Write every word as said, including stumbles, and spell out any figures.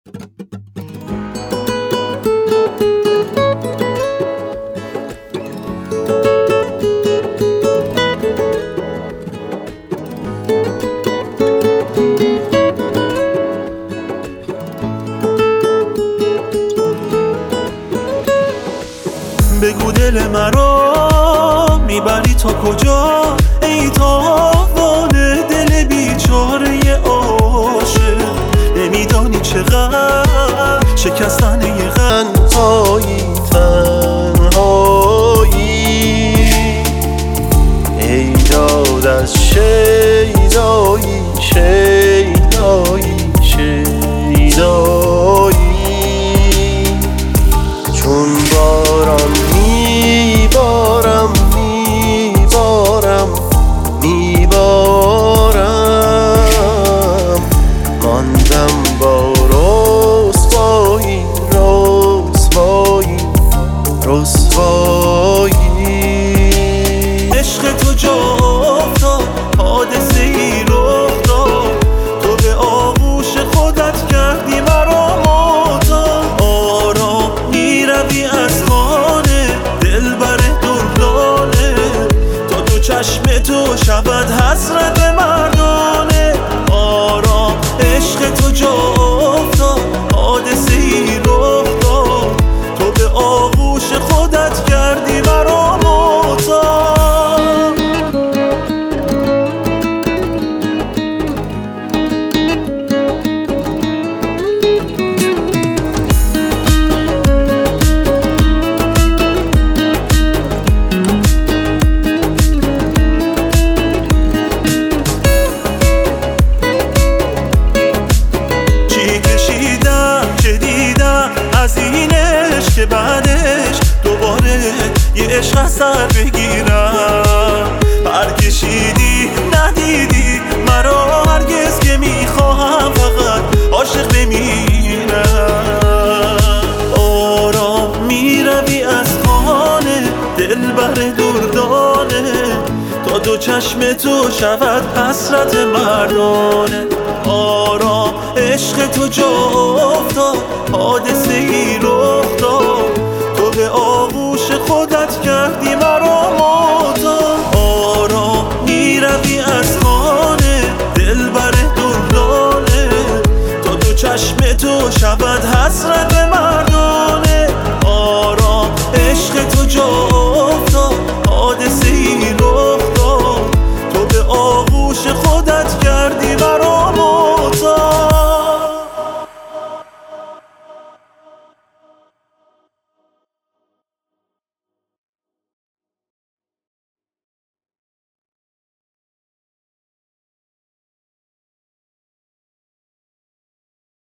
بگو دل مرا میبری تا کجا، ای تاوان دل بیچاره عاشق. نمیدانی چقدر شکستن یه تنهایی تنهایی ای داد از شیدایی شیدایی شیدایی چون باران میبارم میبارم میبارم ماندم با رسوایی رسوایی رسوایی. عشق تو جا افتاد، حادثه ای رخ داد، تو به آغوش خودت کردی مرا معتاد. آرام میروی از خانه دلبر دردانه، تا دو چشم تو شود حسرت مردانه. آرام عشق تو جا افتاد، حادثه ای رخ داد، تو به آغوش خودت کردی مرا معتاد. از این عشق که بعدش دوباره یه عشق از سر بگیرم. برکشیدی ندیدی مرا هرگز که میخواهم فقط عاشق بمیرم. آرام میروی از خانه دلبر دردانه، تا دو چشم تو شود حسرت مردانه. آرام عشق تو جا افتاد، حادثه ای رخ داد، تو به آغوش خودت کردی مرا معتاد. آرام میروی از خانه دلبر دردانه، تا دو چشم تو شود حسرت مردانه. آرام عشق تو جا